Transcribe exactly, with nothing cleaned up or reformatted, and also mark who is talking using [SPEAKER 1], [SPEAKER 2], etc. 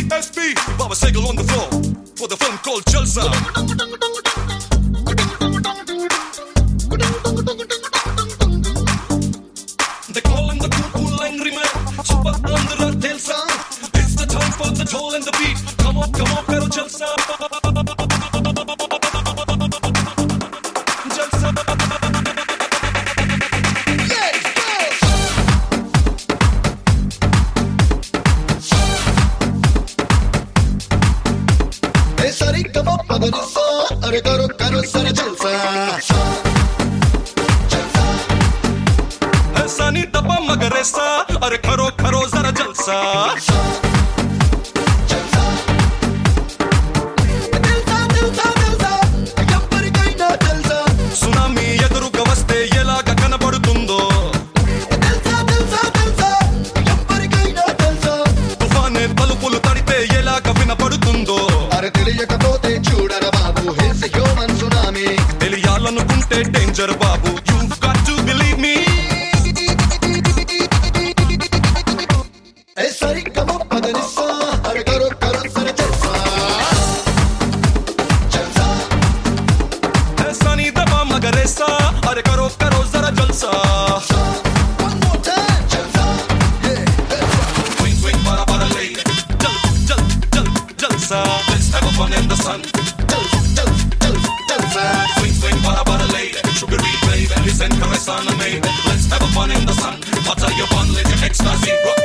[SPEAKER 1] S P, Baba Segal on the floor for the film called Jalsa. They call him the cool, cool angry man, super under telsa. It's the time for the toll and the beat. Come on, come on, karo Jalsa. Jalsa.
[SPEAKER 2] Sari kamo paganisa, are karo karo sara jalsa.
[SPEAKER 1] ऐसा नहीं दबा मगर ऐसा, अरे करो करो जरा जलसा. సునామీ ఎదురుగా వస్తే ఎలాగ కనబడుతుందో, తుఫానే తలుపులు తడితే ఎలాగ వినపడుతుందో.
[SPEAKER 2] అరే తెలియకపోతే చూడరా బాబు, he's a human tsunami.
[SPEAKER 1] తెలియాలనుకుంటే డేంజర్ బాబు, you've got to believe me.
[SPEAKER 2] ఏ సరి కమో పదనిసా, అరే కరో కరో సర జల్సా. జల్సా.
[SPEAKER 1] ऐसा नहीं दबा मगर ऐसा, अरे करो करो जरा जलसा.
[SPEAKER 2] One more time. Jalsa.
[SPEAKER 1] Swing swing para para lady, jal jal jal jalsa. Let's have fun in the sun.
[SPEAKER 2] Jal Jal Jal Jalsa.
[SPEAKER 1] Swing swing para para lady, sugary baby, listen caress on me. Let's have fun in the sun. Butter your bun, let your ecstasy grow.